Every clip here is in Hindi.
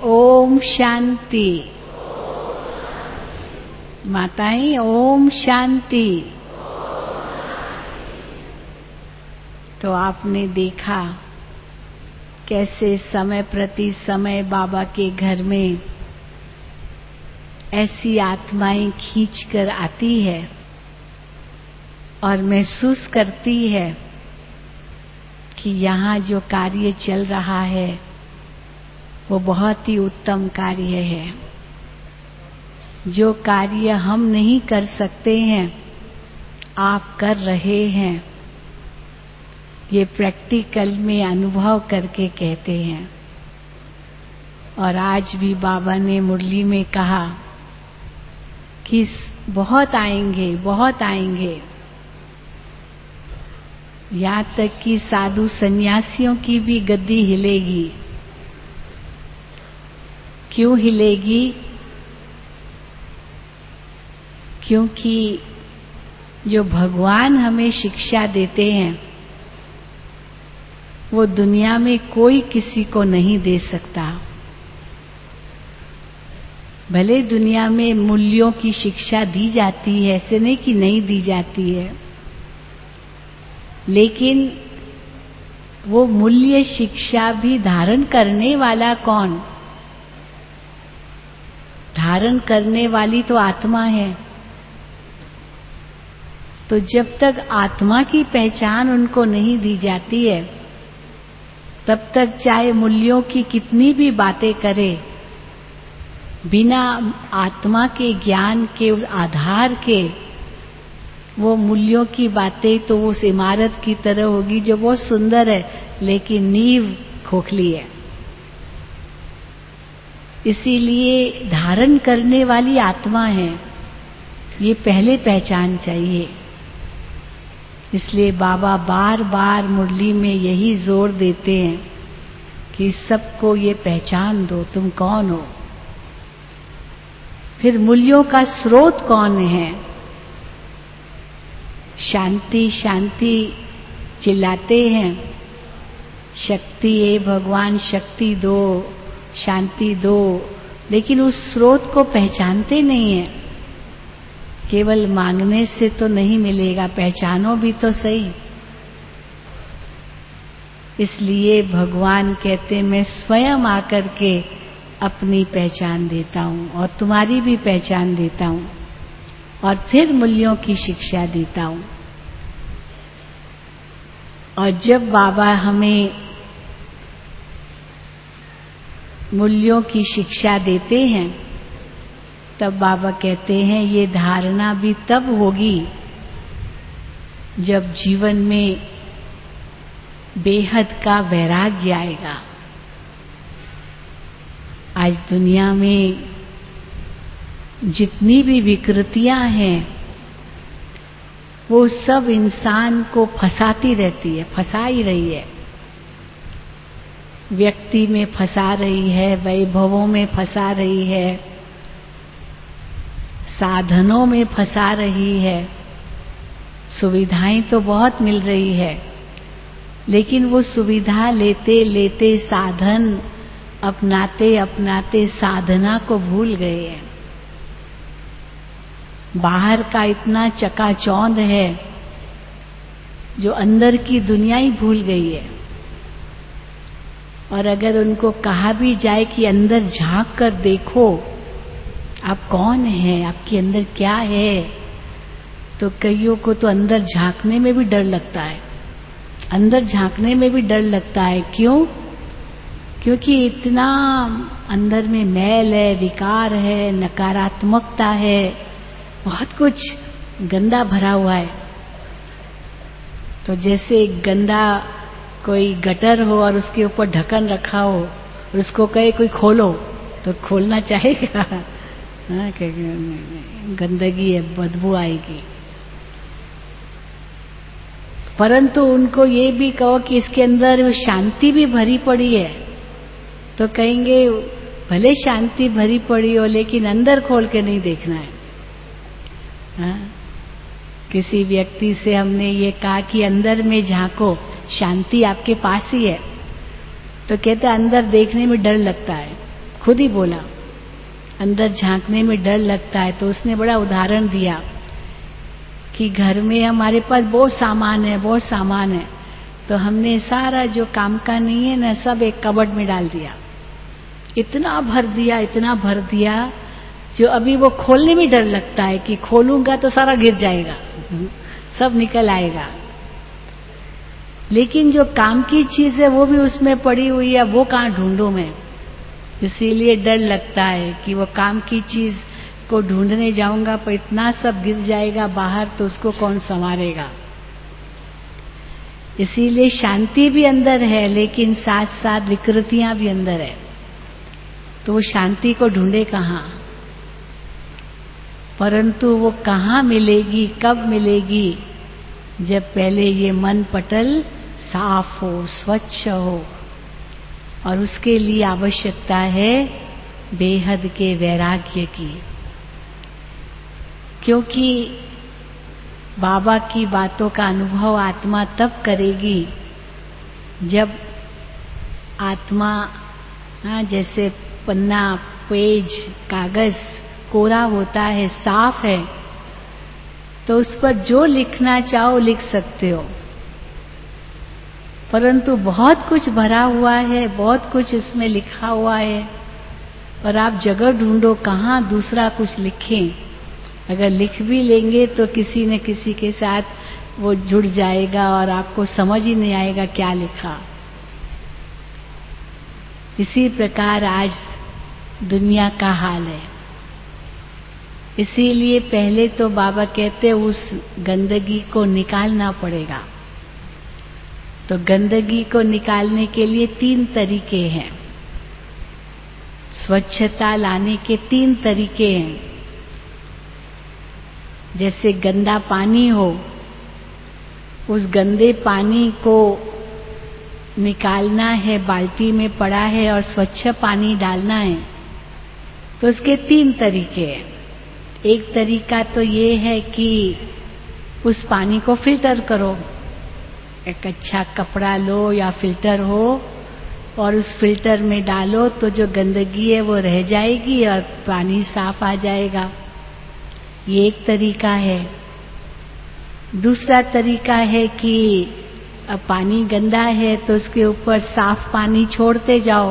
ओम शांति। माताएं ओम शांति। तो आपने देखा कैसे समय प्रति समय बाबा के घर में ऐसी आत्माएं खींच कर आती है और महसूस करती है कि यहाँ जो कार्य चल रहा है वो बहुत ही उत्तम कार्य है। जो कार्य हम नहीं कर सकते हैं आप कर रहे हैं, ये प्रैक्टिकल में अनुभव करके कहते हैं। और आज भी बाबा ने मुरली में कहा कि बहुत आएंगे, बहुत आएंगे। यहाँ तक कि साधु सन्यासियों की भी गद्दी हिलेगी। क्यों हिलेगी? क्योंकि जो भगवान हमें शिक्षा देते हैं वो दुनिया में कोई किसी को नहीं दे सकता। भले दुनिया में मूल्यों की शिक्षा दी जाती है, ऐसे नहीं कि नहीं दी जाती है, लेकिन वो मूल्य शिक्षा भी धारण करने वाला कौन? धारण करने वाली तो आत्मा है। तो जब तक आत्मा की पहचान उनको नहीं दी जाती है तब तक चाहे मूल्यों की कितनी भी बातें करे, बिना आत्मा के ज्ञान के आधार के वो मूल्यों की बातें तो उस इमारत की तरह होगी जो बहुत सुंदर है लेकिन नींव खोखली है। इसीलिए धारण करने वाली आत्मा है, ये पहले पहचान चाहिए। इसलिए बाबा बार बार मुरली में यही जोर देते हैं कि सबको ये पहचान दो तुम कौन हो। फिर मूल्यों का स्रोत कौन है? शांति शांति चिल्लाते हैं, शक्ति है भगवान, शक्ति दो, शांति दो, लेकिन उस स्रोत को पहचानते नहीं है। केवल मांगने से तो नहीं मिलेगा, पहचानो भी तो सही। इसलिए भगवान कहते मैं स्वयं आकर के अपनी पहचान देता हूं और तुम्हारी भी पहचान देता हूं और फिर मूल्यों की शिक्षा देता हूं। और जब बाबा हमें मूल्यों की शिक्षा देते हैं तब बाबा कहते हैं ये धारणा भी तब होगी जब जीवन में बेहद का वैराग्य आएगा। आज दुनिया में जितनी भी विकृतियां हैं वो सब इंसान को फंसाती रहती है, फंसा ही रही है। व्यक्ति में फंसा रही है, वैभवों में फंसा रही है, साधनों में फंसा रही है। सुविधाएं तो बहुत मिल रही है लेकिन वो सुविधा लेते लेते साधन अपनाते अपनाते साधना को भूल गए हैं। बाहर का इतना चकाचौंध है जो अंदर की दुनिया ही भूल गई है। और अगर उनको कहा भी जाए कि अंदर झांक कर देखो आप कौन हैं, आपके अंदर क्या है, तो कईयों को तो अंदर झांकने में भी डर लगता है। अंदर झांकने में भी डर लगता है। क्यों? क्योंकि इतना अंदर में मैल है, विकार है, नकारात्मकता है, बहुत कुछ गंदा भरा हुआ है। तो जैसे गंदा कोई गटर हो और उसके ऊपर ढक्कन रखा हो और उसको कहे कोई खोलो तो खोलना चाहेगा? गंदगी है, बदबू आएगी। परंतु उनको ये भी कहो कि इसके अंदर शांति भी भरी पड़ी है तो कहेंगे भले शांति भरी पड़ी हो लेकिन अंदर खोल के नहीं देखना है। हाँ? किसी व्यक्ति से हमने ये कहा कि अंदर में झांको, शांति आपके पास ही है, तो कहते अंदर देखने में डर लगता है, खुद ही बोला, अंदर झांकने में डर लगता है। तो उसने बड़ा उदाहरण दिया कि घर में हमारे पास बहुत सामान है, तो हमने सारा जो काम का नहीं है ना, सब एक कबर्ड में डाल दिया। इतना भर दिया जो अभी वो खोलने में डर लगता है कि खोलूंगा तो सारा गिर जाएगा, सब निकल आएगा। लेकिन जो काम की चीज है वो भी उसमें पड़ी हुई है, वो कहाँ ढूंढूं मैं। इसीलिए डर लगता है कि वो काम की चीज को ढूंढने जाऊंगा पर इतना सब गिर जाएगा बाहर, तो उसको कौन संभालेगा। इसीलिए शांति भी अंदर है, लेकिन साथ साथ विकृतियां भी अंदर है। तो वो शांति को ढूंढे कहाँ, परंतु वो कहाँ मिलेगी, कब मिलेगी, जब पहले ये मन पटल साफ हो, स्वच्छ हो। और उसके लिए आवश्यकता है बेहद के वैराग्य की, क्योंकि बाबा की बातों का अनुभव आत्मा तब करेगी जब आत्मा जैसे पन्ना, पेज, कागज कोरा होता है, साफ है, तो उस पर जो लिखना चाहो लिख सकते हो। परंतु बहुत कुछ भरा हुआ है, बहुत कुछ इसमें लिखा हुआ है, और आप जगह ढूंढो कहाँ दूसरा कुछ लिखें। अगर लिख भी लेंगे तो किसी न किसी के साथ वो जुड़ जाएगा और आपको समझ ही नहीं आएगा क्या लिखा। इसी प्रकार आज दुनिया का हाल है। इसीलिए पहले तो बाबा कहते उस गंदगी को निकालना पड़ेगा। तो गंदगी को निकालने के लिए 3 तरीके हैं। स्वच्छता लाने के 3 तरीके हैं। जैसे गंदा पानी हो, उस गंदे पानी को निकालना है, बाल्टी में पड़ा है और स्वच्छ पानी डालना है, तो उसके 3 तरीके हैं। एक तरीका तो ये है कि उस पानी को फिल्टर करो। एक अच्छा कपड़ा लो या फिल्टर हो और उस फिल्टर में डालो, तो जो गंदगी है वो रह जाएगी और पानी साफ आ जाएगा। ये एक तरीका है। दूसरा तरीका है कि अब पानी गंदा है तो उसके ऊपर साफ पानी छोड़ते जाओ।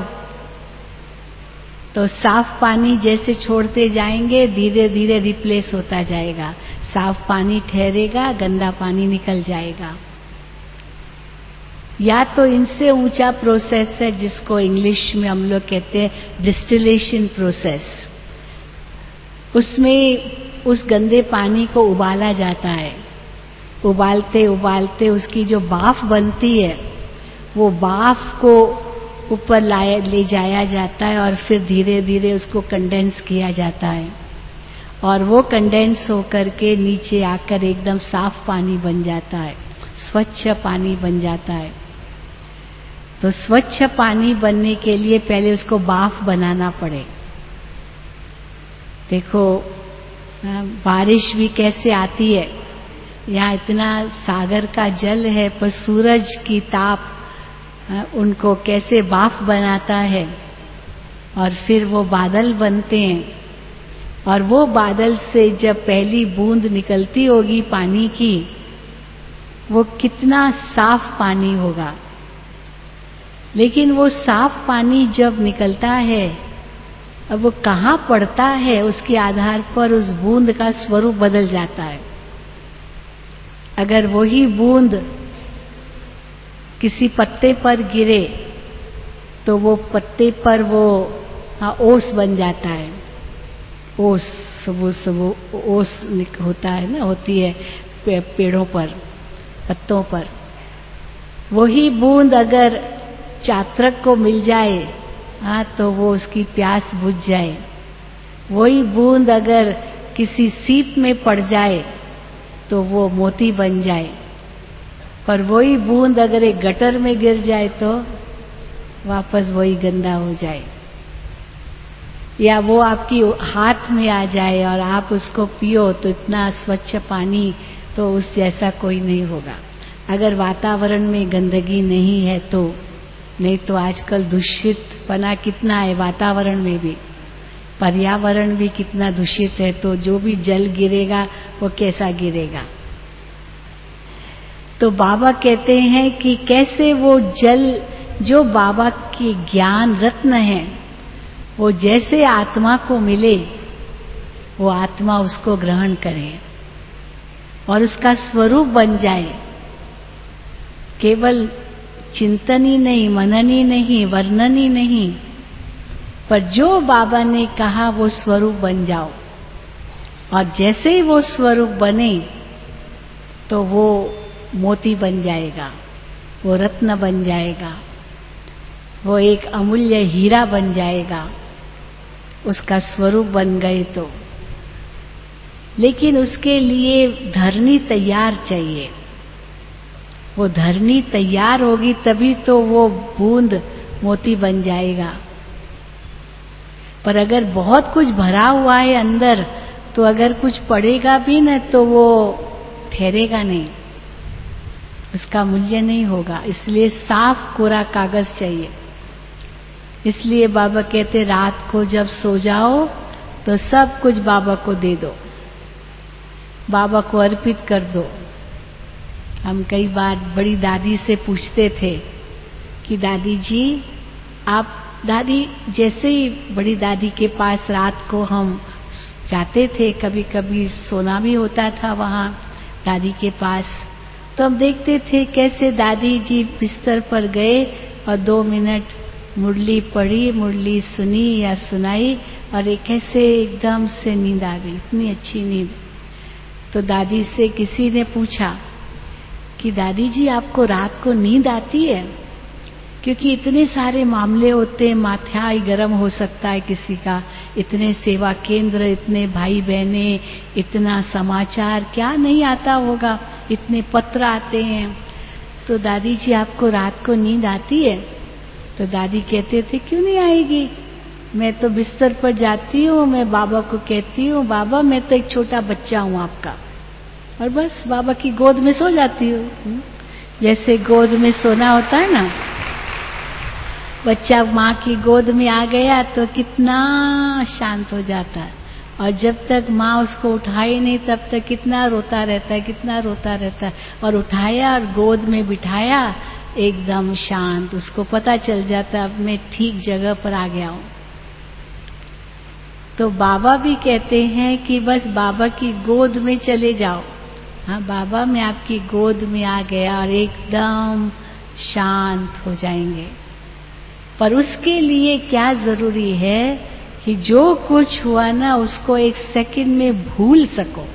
तो साफ पानी जैसे छोड़ते जाएंगे धीरे धीरे रिप्लेस होता जाएगा। साफ पानी ठहरेगा, गंदा पानी निकल जाएगा। या तो इनसे ऊंचा प्रोसेस है जिसको इंग्लिश में हम लोग कहते हैं डिस्टिलेशन प्रोसेस। उसमें उस गंदे पानी को उबाला जाता है। उबालते उबालते उसकी जो भाप बनती है, वो भाप को ऊपर ले जाया जाता है और फिर धीरे धीरे उसको कंडेंस किया जाता है, और वो कंडेंस होकर के नीचे आकर एकदम साफ पानी बन जाता है, स्वच्छ पानी बन जाता है। तो स्वच्छ पानी बनने के लिए पहले उसको भाप बनाना पड़े। देखो बारिश भी कैसे आती है, यहाँ इतना सागर का जल है पर सूरज की ताप उनको कैसे भाप बनाता है, और फिर वो बादल बनते हैं। और वो बादल से जब पहली बूंद निकलती होगी पानी की, वो कितना साफ पानी होगा। लेकिन वो साफ पानी जब निकलता है, अब वो कहाँ पड़ता है उसके आधार पर उस बूंद का स्वरूप बदल जाता है। अगर वही बूंद किसी पत्ते पर गिरे तो वो पत्ते पर वो ओस बन जाता है। ओस ओस होता है ना, होती है पेड़ों पर, पत्तों पर। वही बूंद अगर चातक को मिल जाए तो वो उसकी प्यास बुझ जाए। वही बूंद अगर किसी सीप में पड़ जाए तो वो मोती बन जाए। पर वही बूंद अगर एक गटर में गिर जाए तो वापस वही गंदा हो जाए। या वो आपकी हाथ में आ जाए और आप उसको पियो तो इतना स्वच्छ पानी तो उस जैसा कोई नहीं होगा। अगर वातावरण में गंदगी नहीं है तो, नहीं तो आजकल दूषित दूषितपना कितना है वातावरण में भी, पर्यावरण भी कितना दूषित है, तो जो भी जल गिरेगा वो कैसा गिरेगा। तो बाबा कहते हैं कि कैसे वो जल जो बाबा की ज्ञान रत्न है, वो जैसे आत्मा को मिले वो आत्मा उसको ग्रहण करे और उसका स्वरूप बन जाए। केवल चिंतन ही नहीं, मनन ही नहीं, वर्णन ही नहीं, पर जो बाबा ने कहा वो स्वरूप बन जाओ। और जैसे ही वो स्वरूप बने तो वो मोती बन जाएगा, वो रत्न बन जाएगा, वो एक अमूल्य हीरा बन जाएगा, उसका स्वरूप बन गए तो। लेकिन उसके लिए धरनी तैयार चाहिए। वो धरनी तैयार होगी तभी तो वो बूंद मोती बन जाएगा। पर अगर बहुत कुछ भरा हुआ है अंदर, तो अगर कुछ पड़ेगा भी न तो वो ठहरेगा नहीं, उसका मूल्य नहीं होगा। इसलिए साफ कोरा कागज चाहिए। इसलिए बाबा कहते रात को जब सो जाओ तो सब कुछ बाबा को दे दो, बाबा को अर्पित कर दो। हम कई बार बड़ी दादी से पूछते थे कि दादी जी आप, दादी जैसे ही बड़ी दादी के पास रात को हम जाते थे, कभी कभी सोना भी होता था वहाँ दादी के पास, तो हम देखते थे कैसे दादी जी बिस्तर पर गए और 2 मिनट मुरली पढ़ी, मुरली सुनी या सुनाई और एक ऐसे एकदम से नींद आ गई, इतनी अच्छी नींद। तो दादी से किसी ने पूछा कि दादी जी आपको रात को नींद आती है? क्योंकि इतने सारे मामले होते हैं, माथा ही गर्म हो सकता है किसी का, इतने सेवा केंद्र, इतने भाई बहने, इतना समाचार, क्या नहीं आता होगा, इतने पत्र आते हैं। तो दादी जी आपको रात को नींद आती है? तो दादी कहते थे क्यों नहीं आएगी, मैं तो बिस्तर पर जाती हूँ, मैं बाबा को कहती हूँ बाबा मैं तो एक छोटा बच्चा हूँ आपका, और बस बाबा की गोद में सो जाती हूँ। जैसे गोद में सोना होता है ना, बच्चा माँ की गोद में आ गया तो कितना शांत हो जाता है, और जब तक माँ उसको उठाए नहीं तब तक कितना रोता रहता है, कितना रोता रहता है। और उठाया और गोद में बिठाया, एकदम शांत, उसको पता चल जाता है अब मैं ठीक जगह पर आ गया हूँ। तो बाबा भी कहते हैं कि बस बाबा की गोद में चले जाओ। हाँ बाबा मैं आपकी गोद में आ गया, और एकदम शांत हो जाएंगे। पर उसके लिए क्या जरूरी है कि जो कुछ हुआ ना उसको 1 सेकंड में भूल सको।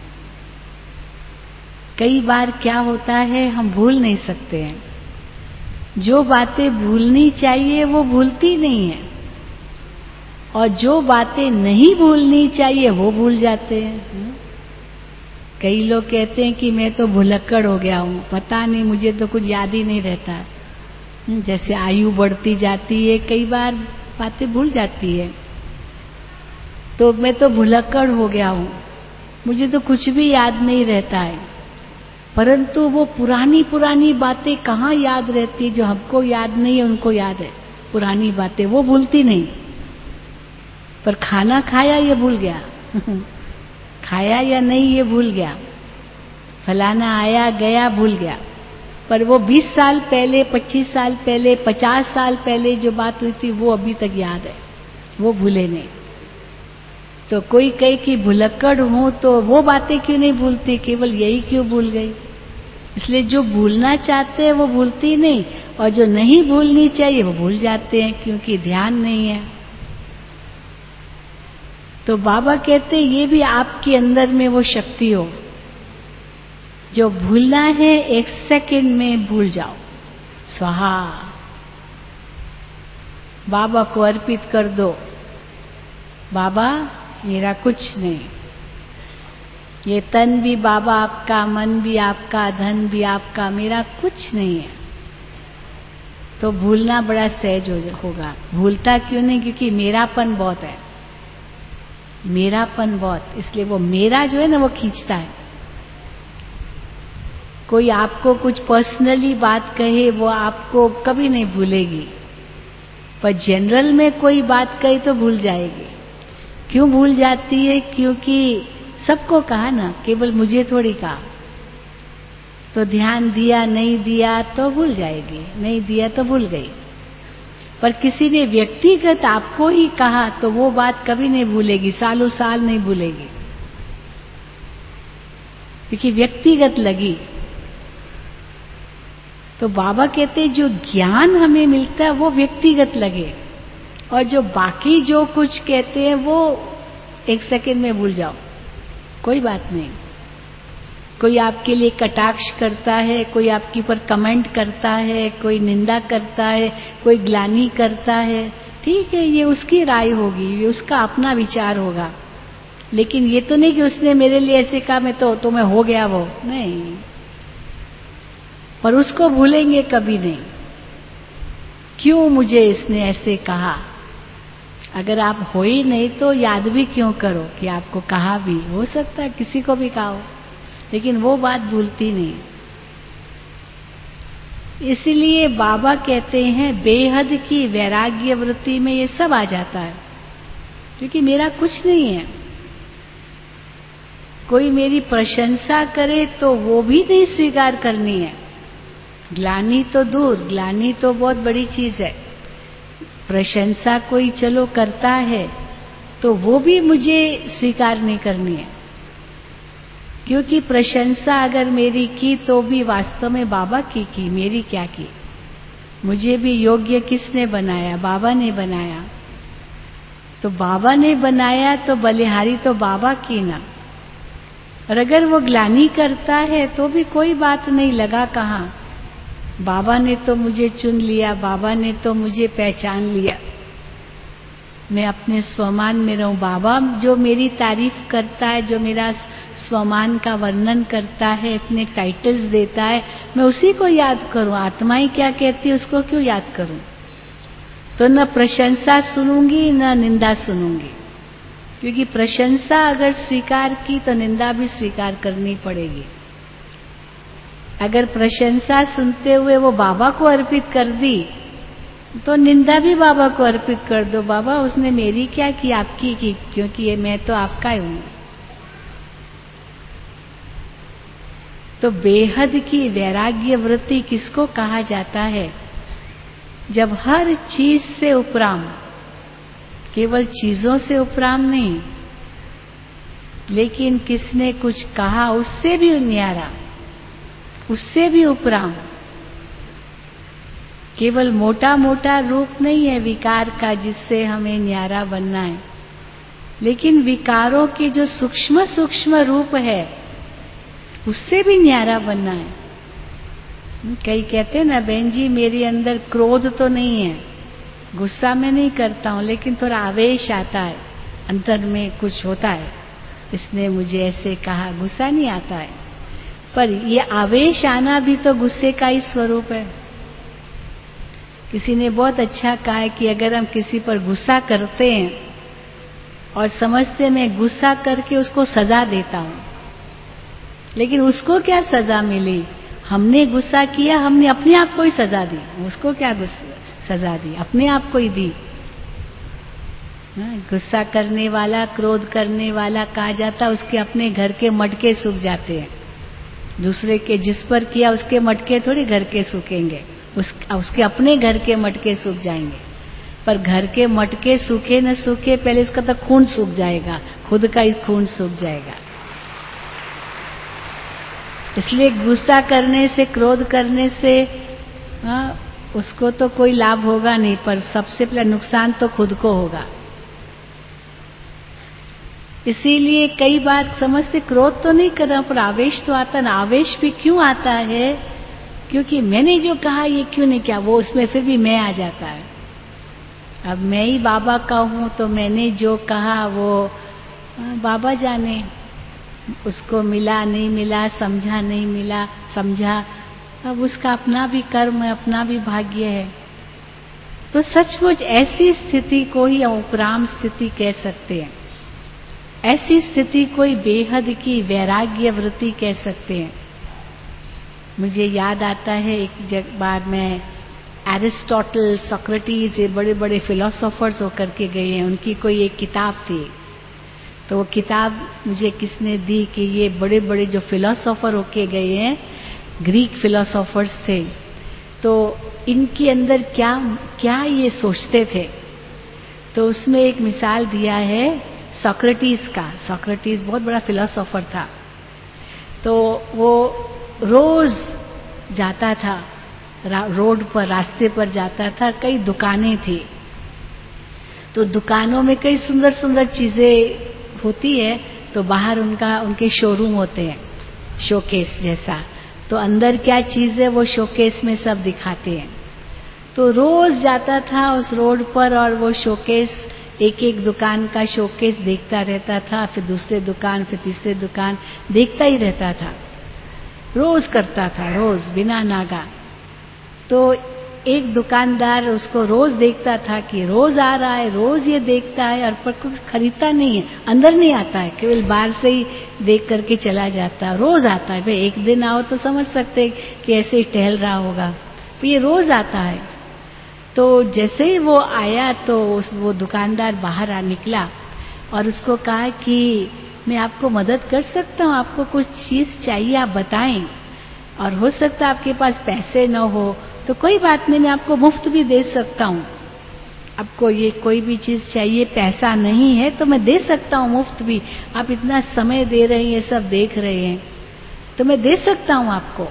कई बार क्या होता है हम भूल नहीं सकते हैं, जो बातें भूलनी चाहिए वो भूलती नहीं है, और जो बातें नहीं भूलनी चाहिए वो भूल जाते हैं। कई लोग कहते हैं कि मैं तो भुलक्कड़ हो गया हूँ, पता नहीं मुझे तो कुछ याद ही नहीं रहता। जैसे आयु बढ़ती जाती है कई बार बातें भूल जाती है, तो मैं तो भुलक्कड़ हो गया हूँ, मुझे तो कुछ भी याद नहीं रहता है। परंतु वो पुरानी पुरानी बातें कहाँ याद रहती है, जो हमको याद नहीं है उनको याद है पुरानी बातें, वो भूलती नहीं। पर खाना खाया ये भूल गया खाया या नहीं ये भूल गया, फलाना आया गया भूल गया। पर वो 20 साल पहले, 25 साल पहले, 50 साल पहले जो बात हुई थी वो अभी तक याद है, वो भूले नहीं। तो कोई कहे कि भुलक्कड़ हूं तो वो बातें क्यों नहीं भूलती, केवल यही क्यों भूल गई। इसलिए जो भूलना चाहते हैं वो भूलती नहीं, और जो नहीं भूलनी चाहिए वो भूल जाते हैं क्योंकि ध्यान नहीं है। तो बाबा कहते ये भी आपके अंदर में वो शक्ति हो, जो भूलना है 1 सेकंड में भूल जाओ, स्वाहा, बाबा को अर्पित कर दो। बाबा मेरा कुछ नहीं, ये तन भी बाबा आपका, मन भी आपका, धन भी आपका, मेरा कुछ नहीं है। तो भूलना बड़ा सहज होगा। भूलता क्यों नहीं, क्योंकि मेरापन बहुत है, मेरापन बहुत, इसलिए वो मेरा जो है ना वो खींचता है। कोई आपको कुछ पर्सनली बात कहे वो आपको कभी नहीं भूलेगी, पर जनरल में कोई बात कही तो भूल जाएगी। क्यों भूल जाती है? क्योंकि सबको कहा ना, केवल मुझे थोड़ी कहा। तो ध्यान दिया नहीं दिया तो भूल जाएगी, नहीं दिया तो भूल गई। पर किसी ने व्यक्तिगत आपको ही कहा तो वो बात कभी नहीं भूलेगी, सालों साल नहीं भूलेगी, क्योंकि व्यक्तिगत लगी। तो बाबा कहते जो ज्ञान हमें मिलता है वो व्यक्तिगत लगे, और जो बाकी जो कुछ कहते हैं वो एक सेकंड में भूल जाओ, कोई बात नहीं। कोई आपके लिए कटाक्ष करता है, कोई आपके ऊपर कमेंट करता है, कोई निंदा करता है, कोई ग्लानि करता है, ठीक है, ये उसकी राय होगी, ये उसका अपना विचार होगा। लेकिन ये तो नहीं कि उसने मेरे लिए ऐसे कहा मैं तो मैं हो गया वो, नहीं। पर उसको भूलेंगे कभी नहीं। क्यों मुझे इसने ऐसे कहा? अगर आप हो ही नहीं तो याद भी क्यों करो कि आपको कहा भी, हो सकता है किसी को भी कहा हो, लेकिन वो बात भूलती नहीं। इसलिए बाबा कहते हैं बेहद की वैराग्य वृत्ति में ये सब आ जाता है, क्योंकि मेरा कुछ नहीं है। कोई मेरी प्रशंसा करे तो वो भी नहीं स्वीकार करनी है। ग्लानि तो दूर, ग्लानि तो बहुत बड़ी चीज है। प्रशंसा कोई चलो करता है तो वो भी मुझे स्वीकार नहीं करनी है, क्योंकि प्रशंसा अगर मेरी की तो भी वास्तव में बाबा की, मेरी क्या की। मुझे भी योग्य किसने बनाया? बाबा ने बनाया। तो बाबा ने बनाया तो बलिहारी तो बाबा की ना। और अगर वो ग्लानि करता है तो भी कोई बात नहीं, लगा कहाँ। बाबा ने तो मुझे चुन लिया, बाबा ने तो मुझे पहचान लिया, मैं अपने स्वमान में रहूं। बाबा जो मेरी तारीफ करता है, जो मेरा स्वमान का वर्णन करता है, इतने टाइटल्स देता है, मैं उसी को याद करूं। आत्माएं क्या कहती है उसको क्यों याद करूं? तो न प्रशंसा सुनूंगी न निंदा सुनूंगी, क्योंकि प्रशंसा अगर स्वीकार की तो निंदा भी स्वीकार करनी पड़ेगी। अगर प्रशंसा सुनते हुए वो बाबा को अर्पित कर दी तो निंदा भी बाबा को अर्पित कर दो। बाबा उसने मेरी क्या की, आपकी की, क्योंकि ये मैं तो आपका ही हूं। तो बेहद की वैराग्य वृत्ति किसको कहा जाता है? जब हर चीज से उपराम, केवल चीजों से उपराम नहीं, लेकिन किसने कुछ कहा उससे भी न्यारा, उससे भी उपराम। केवल मोटा मोटा रूप नहीं है विकार का जिससे हमें न्यारा बनना है, लेकिन विकारों के जो सूक्ष्म सूक्ष्म रूप है उससे भी न्यारा बनना है। कई कहते हैं ना, बहन जी मेरे अंदर क्रोध तो नहीं है, गुस्सा में नहीं करता हूं, लेकिन थोड़ा आवेश आता है, अंदर में कुछ होता है, इसने मुझे ऐसे कहा, गुस्सा नहीं आता है। पर ये आवेश आना भी तो गुस्से का ही स्वरूप है। किसी ने बहुत अच्छा कहा है कि अगर हम किसी पर गुस्सा करते हैं और समझते हैं मैं गुस्सा करके उसको सजा देता हूं, लेकिन उसको क्या सजा मिली? हमने गुस्सा किया, हमने अपने आप को ही सजा दी। उसको क्या सजा दी? अपने आप को ही दी। गुस्सा करने वाला, क्रोध करने वाला कहा जाता उसके अपने घर के मटके सूख जाते हैं। दूसरे के जिस पर किया उसके मटके थोड़ी घर के सूखेंगे, उसके अपने घर के मटके सूख जाएंगे। पर घर के मटके सूखे न सूखे, पहले उसका तो खून सूख जाएगा, खुद का ही खून सूख जाएगा। इसलिए गुस्सा करने से, क्रोध करने से उसको तो कोई लाभ होगा नहीं, पर सबसे पहले नुकसान तो खुद को होगा। इसीलिए कई बार समझते क्रोध तो नहीं कर रहा, पर आवेश तो आता ना। आवेश भी क्यों आता है? क्योंकि मैंने जो कहा ये क्यों नहीं किया, वो उसमें फिर भी मैं आ जाता है। अब मैं ही बाबा का हूं तो मैंने जो कहा वो बाबा जाने, उसको मिला नहीं मिला, समझा नहीं मिला, समझा, अब उसका अपना भी कर्म है, अपना भी भाग्य है। तो सचमुच ऐसी स्थिति को ही उपराम स्थिति कह सकते हैं। ऐसी स्थिति कोई बेहद की वैराग्य वृत्ति कह सकते हैं। मुझे याद आता है एक बार मैं एरिस्टोटल, सोक्रेटिस, ये बड़े बड़े फिलोसोफर्स होकर के गए हैं, उनकी कोई एक किताब थी। तो वो किताब मुझे किसने दी कि ये बड़े बड़े जो फिलोसोफर होके गए हैं, ग्रीक फिलोसोफर्स थे, तो इनके अंदर क्या क्या ये सोचते थे। तो उसमें एक मिसाल दिया है सोक्रेटिस का। सोक्रेटिस बहुत बड़ा फिलोसोफर था। तो वो रोज जाता था रोड पर, रास्ते पर जाता था, कई दुकानें थी, तो दुकानों में कई सुंदर सुंदर चीजें होती है, तो बाहर उनके शोरूम होते हैं, शोकेस जैसा, तो अंदर क्या चीज है वो शोकेस में सब दिखाते हैं। तो रोज जाता था उस रोड पर और वो शोकेस, एक एक दुकान का शोकेस देखता रहता था, फिर दूसरे दुकान, फिर तीसरे दुकान, देखता ही रहता था, रोज करता था, रोज बिना नागा। तो एक दुकानदार उसको रोज देखता था कि रोज आ रहा है, रोज ये देखता है और पर कुछ खरीदता नहीं है, अंदर नहीं आता है, केवल बाहर से ही देख करके चला जाता है। रोज आता है, भाई एक दिन आओ तो समझ सकते कि ऐसे ही टहल रहा होगा, तो ये रोज आता है। तो जैसे ही वो आया तो वो दुकानदार बाहर निकला और उसको कहा कि मैं आपको मदद कर सकता हूँ, आपको कुछ चीज चाहिए आप बताएं, और हो सकता है आपके पास पैसे न हो तो कोई बात नहीं, मैं आपको मुफ्त भी दे सकता हूँ। आपको ये कोई भी चीज चाहिए, पैसा नहीं है तो मैं दे सकता हूँ मुफ्त भी, आप इतना समय दे रहे हैं, ये सब देख रहे हैं, तो मैं दे सकता हूँ आपको।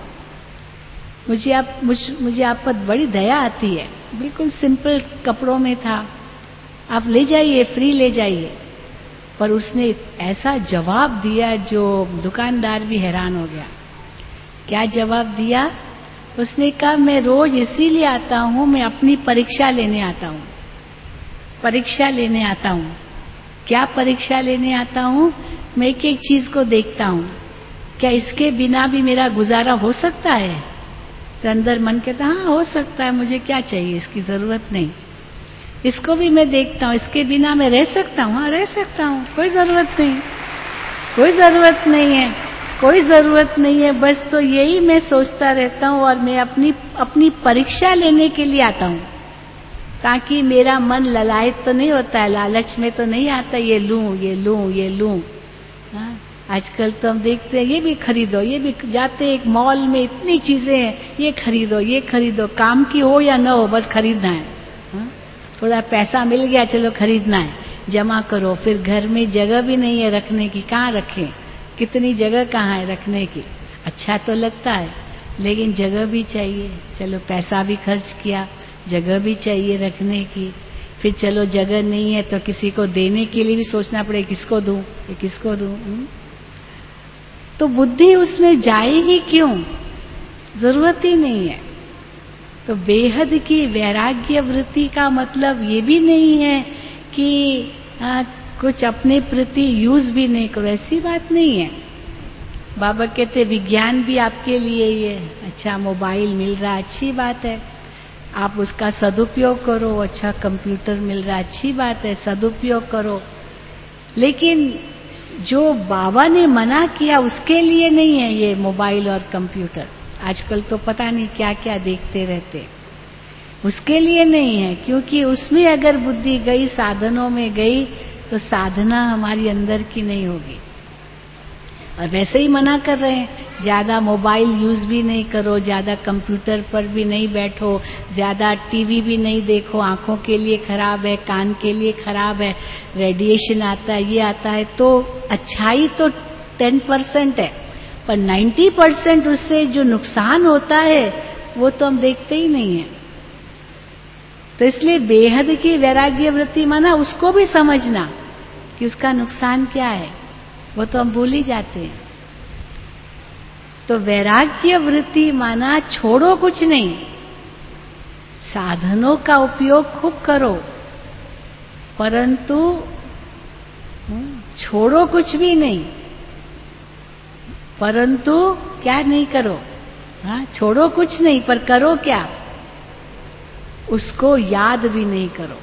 मुझे आप पर बड़ी दया आती है। बिल्कुल सिंपल कपड़ों में था, आप ले जाइए, फ्री ले जाइए। पर उसने ऐसा जवाब दिया जो दुकानदार भी हैरान हो गया। क्या जवाब दिया? उसने कहा मैं रोज इसीलिए आता हूँ, मैं अपनी परीक्षा लेने आता हूँ, परीक्षा लेने आता हूँ। क्या परीक्षा लेने आता हूँ? मैं एक एक चीज को देखता हूँ, क्या इसके बिना भी मेरा गुजारा हो सकता है? तो अंदर मन कहता हाँ हो सकता है, मुझे क्या चाहिए, इसकी जरूरत नहीं। इसको भी मैं देखता हूँ, इसके बिना मैं रह सकता हूँ? हाँ रह सकता हूँ, कोई जरूरत नहीं, कोई जरूरत नहीं है, कोई जरूरत नहीं है। बस तो यही मैं सोचता रहता हूँ और मैं अपनी परीक्षा लेने के लिए आता हूँ, ताकि मेरा मन ललायत तो नहीं होता है, लालच में तो नहीं आता ये लूं ये लूं ये लूं। हाँ, आजकल तो हम देखते हैं ये भी खरीदो, ये भी, जाते एक मॉल में इतनी चीजें हैं, ये खरीदो ये खरीदो, काम की हो या न हो बस खरीदना है। हाँ? थोड़ा पैसा मिल गया चलो खरीदना है, जमा करो, फिर घर में जगह भी नहीं है रखने की, कहाँ रखें, कितनी जगह कहाँ है रखने की। अच्छा तो लगता है लेकिन जगह भी चाहिए, चलो पैसा भी खर्च किया, जगह भी चाहिए रखने की, फिर चलो जगह नहीं है तो किसी को देने के लिए भी सोचना पड़े, किसको दूं ये किसको दूं। तो बुद्धि उसमें जाए ही क्यों, जरूरत ही नहीं है। तो बेहद की वैराग्य वृत्ति का मतलब ये भी नहीं है कि कुछ अपने प्रति यूज भी नहीं करो, ऐसी बात नहीं है। बाबा कहते विज्ञान भी आपके लिए ही है, अच्छा मोबाइल मिल रहा है अच्छी बात है, आप उसका सदुपयोग करो, अच्छा कंप्यूटर मिल रहा है अच्छी बात है, सदुपयोग करो। लेकिन जो बाबा ने मना किया उसके लिए नहीं है ये मोबाइल और कंप्यूटर। आजकल तो पता नहीं क्या क्या देखते रहते, उसके लिए नहीं है, क्योंकि उसमें अगर बुद्धि गई, साधनों में गई, तो साधना हमारी अंदर की नहीं होगी। और वैसे ही मना कर रहे हैं, ज्यादा मोबाइल यूज भी नहीं करो, ज्यादा कंप्यूटर पर भी नहीं बैठो, ज्यादा टीवी भी नहीं देखो, आंखों के लिए खराब है, कान के लिए खराब है, रेडिएशन आता है, ये आता है। तो अच्छाई तो 10% है, पर 90% उससे जो नुकसान होता है वो तो हम देखते ही नहीं है। तो इसलिए बेहद की वैराग्य वृत्ति माना उसको भी समझना कि उसका नुकसान क्या है, वो तो हम भूल ही जाते हैं। तो वैराग्य वृत्ति माना छोड़ो कुछ नहीं, साधनों का उपयोग खूब करो, परंतु छोड़ो कुछ भी नहीं, परंतु क्या नहीं करो। हाँ, छोड़ो कुछ नहीं पर करो क्या, उसको याद भी नहीं करो।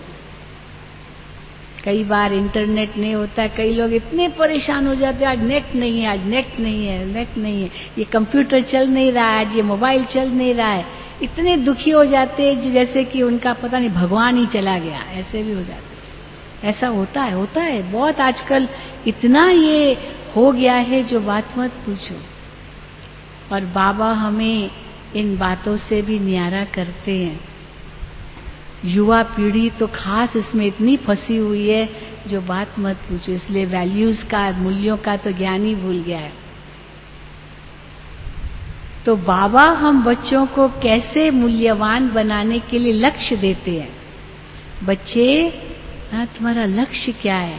कई बार इंटरनेट नहीं होता, कई लोग इतने परेशान हो जाते हैं, आज नेट नहीं है, आज नेट नहीं है, नेट नहीं है, ये कंप्यूटर चल नहीं रहा है, आज ये मोबाइल चल नहीं रहा है। इतने दुखी हो जाते हैं जैसे कि उनका पता नहीं भगवान ही चला गया, ऐसे भी हो जाते। ऐसा होता है बहुत। आजकल इतना ये हो गया है जो बात मत पूछो। और बाबा हमें इन बातों से भी न्यारा करते हैं। युवा पीढ़ी तो खास इसमें इतनी फंसी हुई है जो बात मत पूछो। इसलिए वैल्यूज का, मूल्यों का तो ज्ञान ही भूल गया है। तो बाबा हम बच्चों को कैसे मूल्यवान बनाने के लिए लक्ष्य देते हैं। बच्चे, तुम्हारा लक्ष्य क्या है?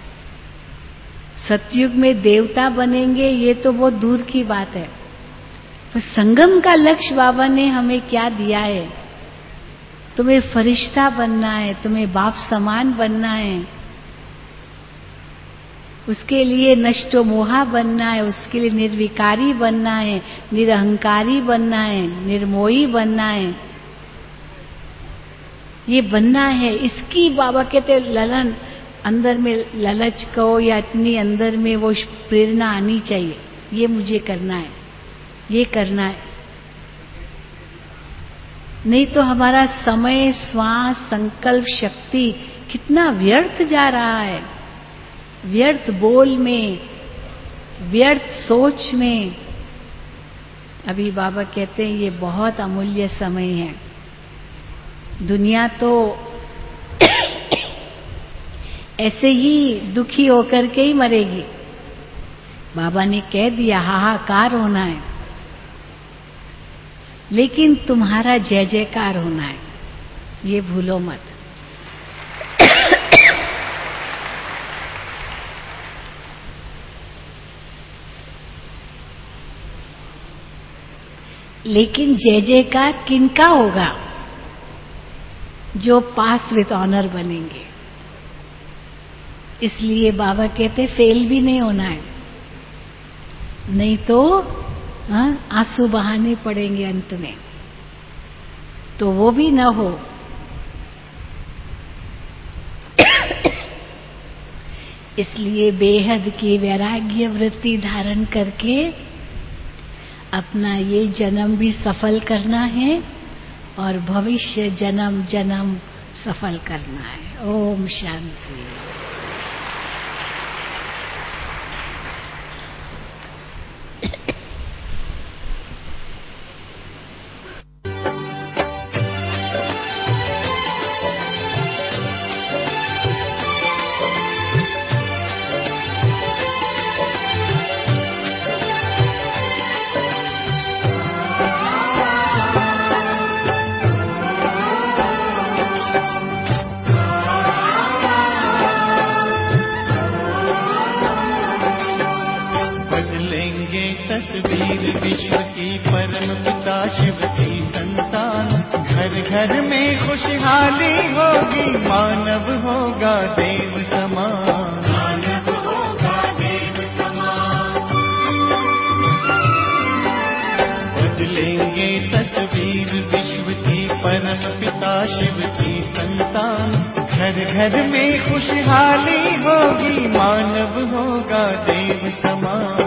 सतयुग में देवता बनेंगे ये तो बहुत दूर की बात है, पर संगम का लक्ष्य बाबा ने हमें क्या दिया है? तुम्हें फरिश्ता बनना है, तुम्हें बाप समान बनना है, उसके लिए नष्टो मोहा बनना है, उसके लिए निर्विकारी बनना है, निरहंकारी बनना है, निर्मोही बनना है। ये बनना है, इसकी बाबा कहते ललन, अंदर में ललच को या इतनी अंदर में वो प्रेरणा आनी चाहिए, ये मुझे करना है, ये करना है। नहीं तो हमारा समय, श्वास, संकल्प शक्ति कितना व्यर्थ जा रहा है। व्यर्थ बोल में, व्यर्थ सोच में। अभी बाबा कहते हैं ये बहुत अमूल्य समय है। दुनिया तो ऐसे ही दुखी होकर के ही मरेगी। बाबा ने कह दिया हाहाकार होना है, लेकिन तुम्हारा जय जयकार होना है, ये भूलो मत। लेकिन जय जयकार किनका होगा? जो पास विद ऑनर बनेंगे। इसलिए बाबा कहते फेल भी नहीं होना है, नहीं तो आंसू बहाने पड़ेंगे अंत में, तो वो भी न हो। इसलिए बेहद की वैराग्य वृत्ति धारण करके अपना ये जन्म भी सफल करना है और भविष्य जन्म जन्म सफल करना है। ओम शांति। तस्वीर विश्व की परम पिता शिव की संतान। घर घर में खुशहाली होगी, मानव होगा देव समान। मानव होगा देव समान। बदलेंगे तस्वीर विश्व की परम पिता शिव की संतान। घर घर में खुशहाली होगी, मानव होगा देव समान।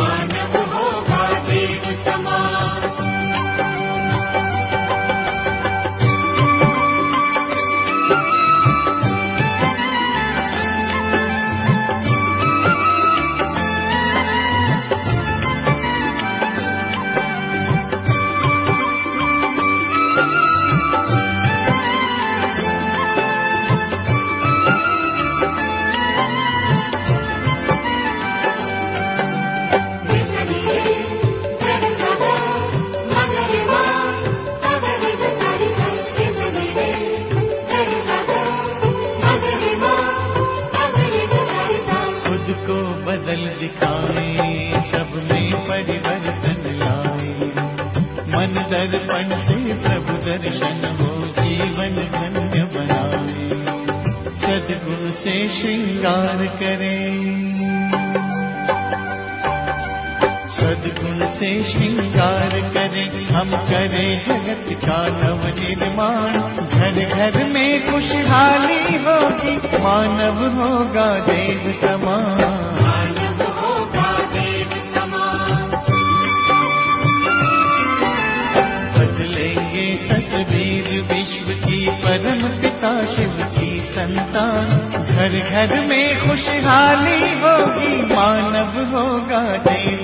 दर्पण से प्रभु दर्शन हो, जीवन धन्य बनाए। सद्गुण से श्रृंगार करें, सद्गुण से श्रृंगार करें। हम करें जगत का नव निर्माण। घर घर में खुशहाली होगी, मानव होगा देव समान। बदलेंगे संतान। घर घर में खुशहाली होगी, मानव होगा देव